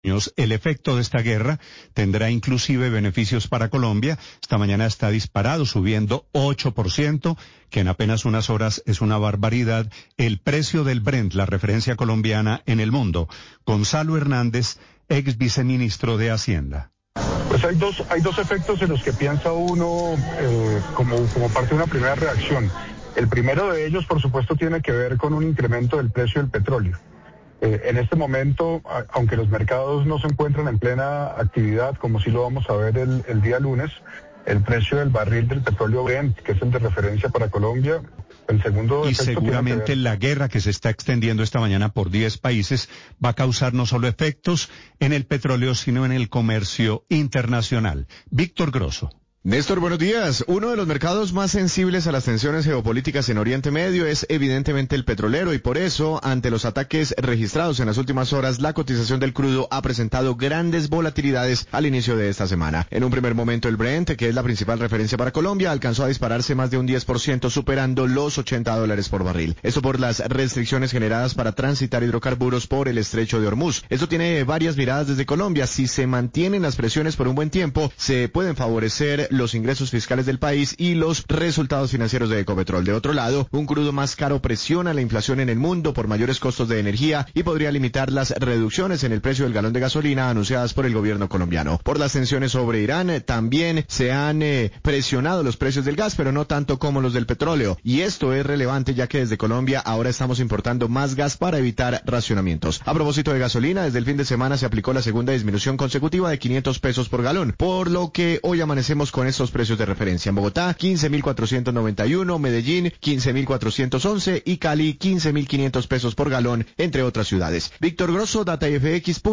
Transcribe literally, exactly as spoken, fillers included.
El efecto de esta guerra tendrá inclusive beneficios para Colombia. Esta mañana está disparado, subiendo ocho por ciento, que en apenas unas horas es una barbaridad. El precio del Brent, la referencia colombiana en el mundo. Gonzalo Hernández, ex viceministro de Hacienda. Pues hay dos, hay dos efectos en los que piensa uno eh, como, como parte de una primera reacción. El primero de ellos, por supuesto, tiene que ver con un incremento del precio del petróleo. Eh, en este momento, a, aunque los mercados no se encuentran en plena actividad, como sí lo vamos a ver el, el día lunes, el precio del barril del petróleo Brent, que es el de referencia para Colombia, el segundo y efecto seguramente tiene que ver... la guerra que se está extendiendo esta mañana por diez países va a causar no solo efectos en el petróleo, sino en el comercio internacional. Víctor Grosso. Néstor, buenos días. Uno de los mercados más sensibles a las tensiones geopolíticas en Oriente Medio es evidentemente el petrolero y por eso, ante los ataques registrados en las últimas horas, la cotización del crudo ha presentado grandes volatilidades al inicio de esta semana. En un primer momento el Brent, que es la principal referencia para Colombia, alcanzó a dispararse más de un diez por ciento, superando los ochenta dólares por barril. Esto por las restricciones generadas para transitar hidrocarburos por el estrecho de Hormuz. Esto tiene varias miradas desde Colombia. Si se mantienen las presiones por un buen tiempo, se pueden favorecer los ingresos fiscales del país y los resultados financieros de Ecopetrol. De otro lado, un crudo más caro presiona la inflación en el mundo por mayores costos de energía y podría limitar las reducciones en el precio del galón de gasolina anunciadas por el gobierno colombiano. Por las tensiones sobre Irán, eh, también se han eh, presionado los precios del gas, pero no tanto como los del petróleo. Y esto es relevante ya que desde Colombia ahora estamos importando más gas para evitar racionamientos. A propósito de gasolina, desde el fin de semana se aplicó la segunda disminución consecutiva de quinientos pesos por galón, por lo que hoy amanecemos con estos precios de referencia. En Bogotá, quince mil cuatrocientos noventa y uno, Medellín, quince mil cuatrocientos once y Cali, quince mil quinientos pesos por galón, entre otras ciudades. Víctor Grosso, Data F X.